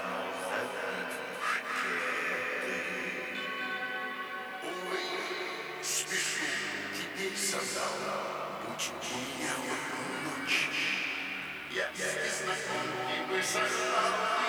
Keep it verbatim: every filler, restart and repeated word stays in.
завидушке ты. Увы, спешу теперь создал, будь у меня вот ночь. Я с незнакомкой бы сорвал